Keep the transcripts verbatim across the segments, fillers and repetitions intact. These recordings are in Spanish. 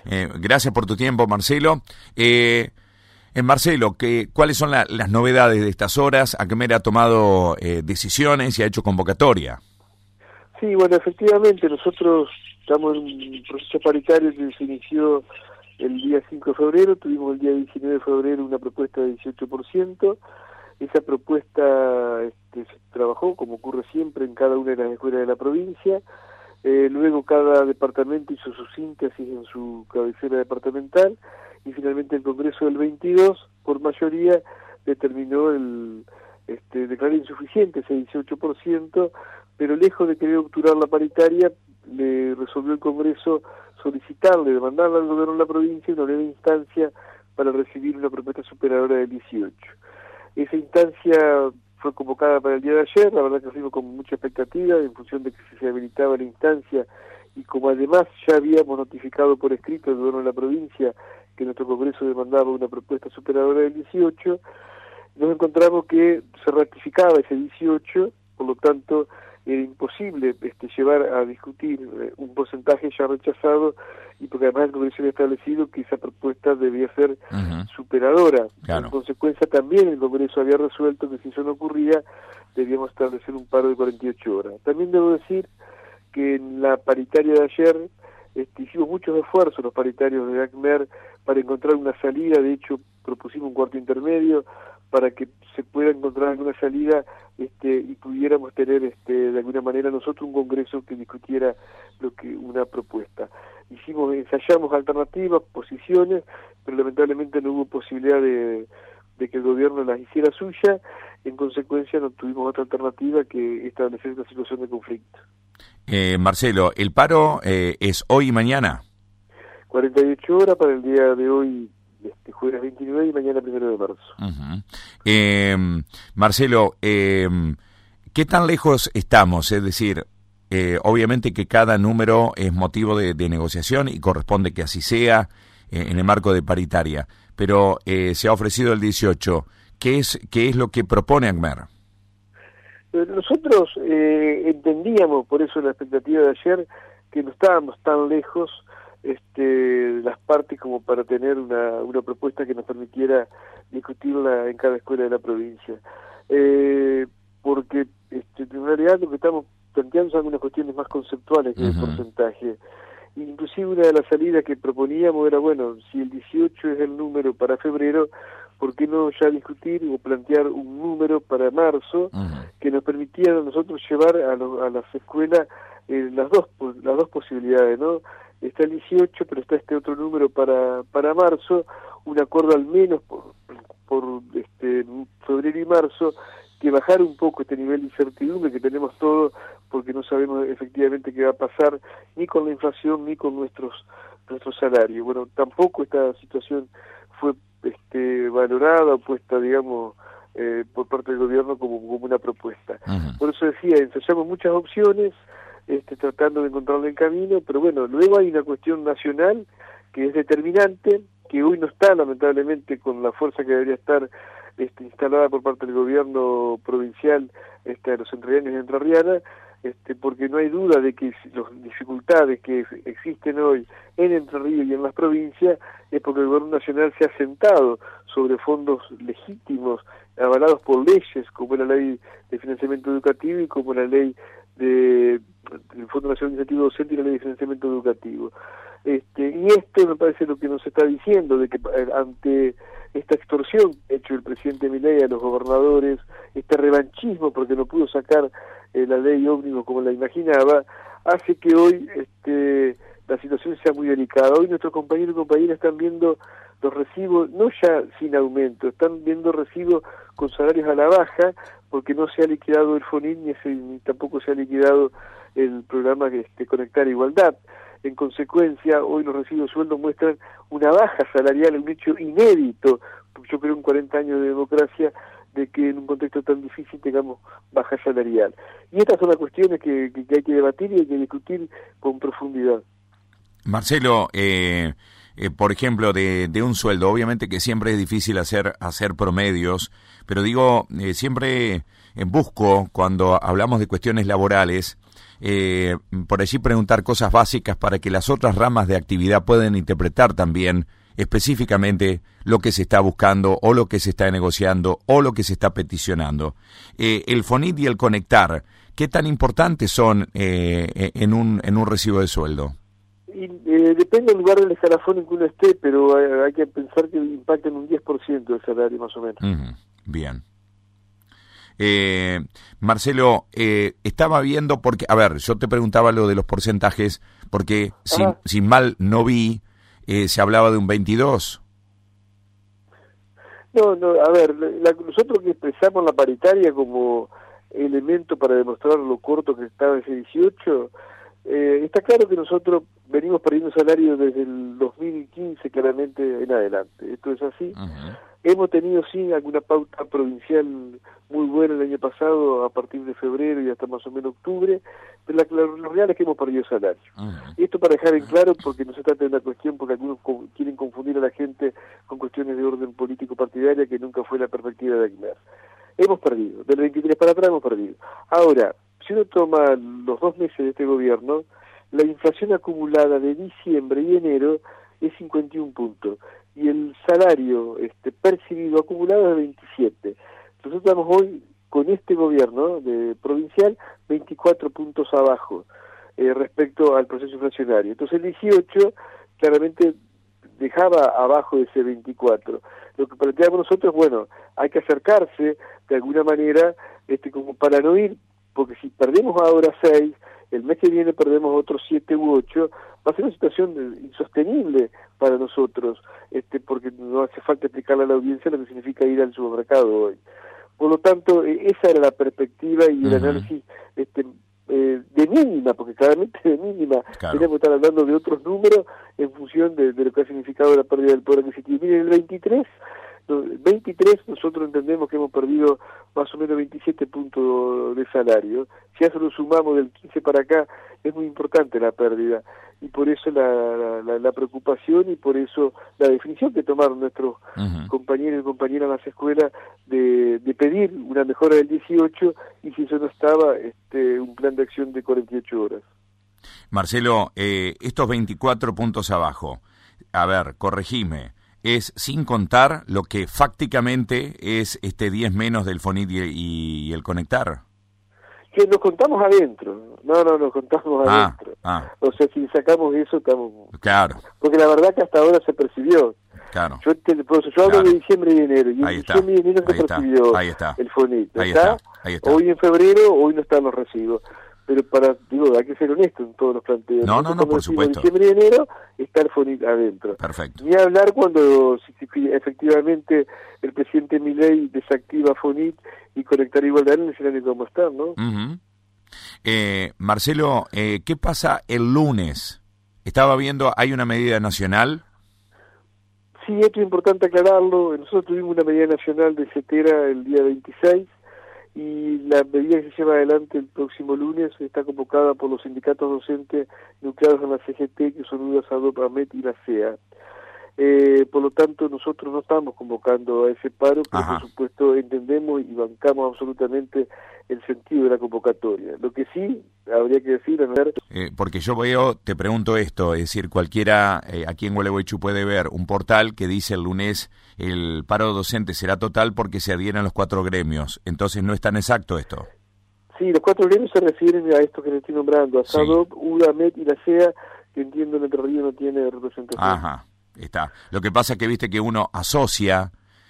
Eh, gracias por tu tiempo, Marcelo. Eh, eh, Marcelo, ¿qué, ¿cuáles son la, las novedades de estas horas? ACMER ha tomado eh, decisiones y ha hecho convocatoria. Sí, bueno, efectivamente, nosotros estamos en un proceso paritario que se inició el día cinco de febrero, tuvimos el día diecinueve de febrero una propuesta de dieciocho por ciento. Esa propuesta este, se trabajó, como ocurre siempre, en cada una de las escuelas de la provincia. Eh, luego cada departamento hizo su síntesis en su cabecera departamental y finalmente el Congreso del veintidós, por mayoría, determinó el este, declaró insuficiente ese dieciocho por ciento, pero lejos de querer obturar la paritaria, le resolvió el Congreso solicitarle, demandarle al gobierno de la provincia una nueva instancia para recibir una propuesta superadora del dieciocho. Esa instancia fue convocada para el día de ayer, la verdad que fuimos con mucha expectativa en función de que se habilitaba la instancia y como además ya habíamos notificado por escrito al gobierno de la provincia que nuestro Congreso demandaba una propuesta superadora del dieciocho, nos encontramos que se ratificaba ese dieciocho, por lo tanto era imposible este, llevar a discutir eh, un porcentaje ya rechazado y porque además el Congreso había establecido que esa propuesta debía ser uh-huh. superadora. Claro. En consecuencia también el Congreso había resuelto que si eso no ocurría debíamos establecer un paro de cuarenta y ocho horas. También debo decir que en la paritaria de ayer este, hicimos muchos esfuerzos los paritarios de ACMER para encontrar una salida, de hecho propusimos un cuarto intermedio para que se pueda encontrar alguna salida este, y pudiéramos tener este, de alguna manera nosotros un congreso que discutiera lo que una propuesta. Hicimos, ensayamos alternativas, posiciones, pero lamentablemente no hubo posibilidad de, de que el gobierno las hiciera suya, en consecuencia no tuvimos otra alternativa que establecer esta situación de conflicto. Eh, Marcelo, ¿el paro eh, es hoy y mañana? cuarenta y ocho horas para el día de hoy, este jueves veintinueve y mañana primero de marzo. Uh-huh. Eh, Marcelo, eh, ¿qué tan lejos estamos? Es decir, eh, obviamente que cada número es motivo de, de negociación y corresponde que así sea eh, en el marco de paritaria, pero eh, se ha ofrecido el dieciocho. ¿Qué es, qué es lo que propone ACMER? Nosotros eh, entendíamos, por eso la expectativa de ayer, que no estábamos tan lejos este, las partes como para tener una, una propuesta que nos permitiera discutirla en cada escuela de la provincia. Eh, porque este, en realidad lo que estamos planteando son algunas cuestiones más conceptuales que uh-huh. el porcentaje. Inclusive una de las salidas que proponíamos era, bueno, si el dieciocho es el número para febrero, ¿por qué no ya discutir o plantear un número para marzo uh-huh. que nos permitiera a nosotros llevar a, lo, a las escuelas eh, las dos las dos posibilidades, ¿no? Está el dieciocho, pero está este otro número para para marzo, un acuerdo al menos por, por este febrero y marzo, que bajar un poco este nivel de incertidumbre que tenemos todos, porque no sabemos efectivamente qué va a pasar ni con la inflación ni con nuestros nuestros salarios. Bueno, tampoco esta situación fue este valorada o puesta, digamos, eh, por parte del gobierno como, como una propuesta. Uh-huh. Por eso decía, ensayamos muchas opciones, este, tratando de encontrarle el camino, pero bueno, luego hay una cuestión nacional que es determinante, que hoy no está lamentablemente con la fuerza que debería estar este, instalada por parte del gobierno provincial este, a los entrerrianos y entrerrianas, este, porque no hay duda de que las dificultades que existen hoy en Entre Ríos y en las provincias es porque el gobierno nacional se ha sentado sobre fondos legítimos, avalados por leyes, como la ley de financiamiento educativo y como la ley de, del Fondo Nacional de Incentivo Docente y la ley de financiamiento educativo. Este, y esto me parece lo que nos está diciendo, de que ante esta extorsión que ha hecho el presidente Milei a los gobernadores, este revanchismo porque no pudo sacar eh, la ley ómnibus como la imaginaba, hace que hoy este, la situación sea muy delicada. Hoy nuestros compañeros y compañeras están viendo los recibos, no ya sin aumento, están viendo recibos con salarios a la baja, porque no se ha liquidado el FONIN ni, ese, ni tampoco se ha liquidado el programa que este, Conectar Igualdad. En consecuencia, hoy los recibos de sueldo muestran una baja salarial, un hecho inédito, yo creo en cuarenta años de democracia, de que en un contexto tan difícil tengamos baja salarial. Y estas son las cuestiones que, que, que hay que debatir y hay que discutir con profundidad. Marcelo, eh, eh, por ejemplo, de, de un sueldo, obviamente que siempre es difícil hacer, hacer promedios, pero digo, eh, siempre busco, cuando hablamos de cuestiones laborales, eh, por allí preguntar cosas básicas para que las otras ramas de actividad puedan interpretar también específicamente lo que se está buscando o lo que se está negociando o lo que se está peticionando. Eh, el FONIT y el Conectar, ¿qué tan importantes son eh, en, un, en un recibo de sueldo? Y, eh, depende del lugar del escalafón en que uno esté, pero hay, hay que pensar que impactan un diez por ciento del salario más o menos. Uh-huh. Bien. Eh, Marcelo, eh, estaba viendo, porque, a ver, yo te preguntaba lo de los porcentajes, porque si, si mal no vi, Eh, se hablaba de un veintidós. No, no, a ver, la, nosotros que expresamos la paritaria como elemento para demostrar lo corto que estaba ese dieciocho, eh, está claro que nosotros venimos perdiendo salario desde el dos mil quince claramente en adelante. Esto es así. Uh-huh. Hemos tenido sí alguna pauta provincial muy buena el año pasado a partir de febrero y hasta más o menos octubre, pero la, la, lo real es que hemos perdido salario. Uh-huh. Esto para dejar en claro, porque no se trata de una cuestión, porque algunos co- quieren confundir a la gente con cuestiones de orden político partidaria que nunca fue la perspectiva de ACMER. Hemos perdido, del veintitrés para atrás hemos perdido. Ahora, si uno toma los dos meses de este gobierno, la inflación acumulada de diciembre y enero es cincuenta y un puntos y el salario este, percibido acumulado es veintisiete. Nosotros estamos hoy con este gobierno de provincial veinticuatro puntos abajo eh, respecto al proceso inflacionario. Entonces el dieciocho claramente dejaba abajo de ese veinticuatro. Lo que planteamos nosotros, bueno, hay que acercarse de alguna manera este como para no ir, porque si perdemos ahora seis, el mes que viene perdemos otros siete u ocho, va a ser una situación insostenible para nosotros, este porque no hace falta explicarle a la audiencia lo que significa ir al supermercado hoy. Por lo tanto, esa era la perspectiva y el uh-huh. análisis este eh, de mínima, porque claramente de mínima, claro. Tenemos que estar hablando de otros números en función de, de lo que ha significado la pérdida del poder adquisitivo. Miren, el veintitrés, veintitrés nosotros entendemos que hemos perdido más o menos veintisiete puntos de salario. Si a eso lo sumamos del quince para acá, es muy importante la pérdida, y por eso la, la, la preocupación y por eso la definición que tomaron nuestros uh-huh. compañeros y compañeras en las escuelas de, de pedir una mejora del dieciocho, y si eso no estaba, este un plan de acción de cuarenta y ocho horas. Marcelo, eh, estos veinticuatro puntos abajo, a ver, corregime, es sin contar lo que fácticamente es este diez menos del FONIT y, y el Conectar. Que nos contamos adentro, no, no, nos contamos ah, adentro. Ah. O sea, si sacamos eso, estamos... Claro. Porque la verdad que hasta ahora se percibió. Claro. Yo, te, yo hablo claro. de diciembre y enero, y ahí en está. diciembre y enero se ahí percibió está. Ahí está. el FONIT. Ahí ¿Está? está. Ahí está. Hoy en febrero, hoy no están los recibos. Pero para, digo, hay que ser honesto en todos los planteos. No, no, no, por supuesto. En diciembre y enero está el FONIT adentro. Perfecto. Ni hablar cuando si, si, efectivamente el presidente Milei desactiva FONIT y Conectar Igualdad en el escenario como está, ¿no? Uh-huh. eh, Marcelo, eh, ¿qué pasa el lunes? Estaba viendo, hay una medida nacional. Sí, esto es importante aclararlo. Nosotros tuvimos una medida nacional de CETERA el día veintiséis, y la medida que se lleva adelante el próximo lunes está convocada por los sindicatos docentes nucleados en la C G T, que son U D A, SADOP, AMET y la C E A. Eh, por lo tanto, nosotros no estamos convocando a ese paro, pero Ajá. por supuesto entendemos y bancamos absolutamente el sentido de la convocatoria. Lo que sí habría que decir, a ver... Eh, porque yo veo, te pregunto esto, es decir, cualquiera eh, aquí en Gualeguaychú puede ver un portal que dice el lunes el paro docente será total porque se adhieren los cuatro gremios. Entonces, ¿no es tan exacto esto? Sí, los cuatro gremios se refieren a esto que le estoy nombrando, a SADOP, sí. U D A, AMET y la C E A, que entiendo en Entre Ríos no tiene representación. Ajá. Está. Lo que pasa es que viste que uno asocia,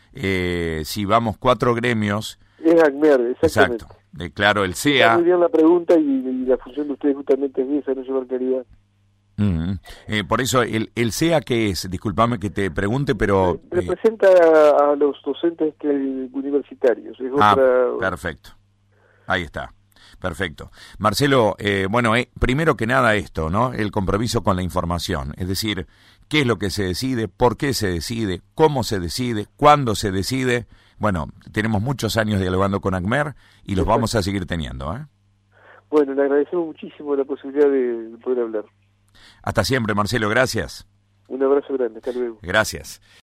eh, si vamos cuatro gremios... Es ACMER, exactamente. Exacto. Eh, claro, el C E A... Está muy bien la pregunta y, y la función de ustedes justamente es esa, no llevar claridad. Uh-huh. Eh, por eso, ¿el, el C E A qué es? Disculpame que te pregunte, pero... Eh, representa a, a los docentes que, universitarios. Es ah, otra... perfecto. Ahí está. Perfecto. Marcelo, eh, bueno, eh, primero que nada esto, ¿no? El compromiso con la información, es decir, qué es lo que se decide, por qué se decide, cómo se decide, cuándo se decide. Bueno, tenemos muchos años dialogando con ACMER y los vamos a seguir teniendo, ¿eh? Bueno, le agradecemos muchísimo la posibilidad de poder hablar. Hasta siempre, Marcelo, gracias. Un abrazo grande, hasta luego. Gracias.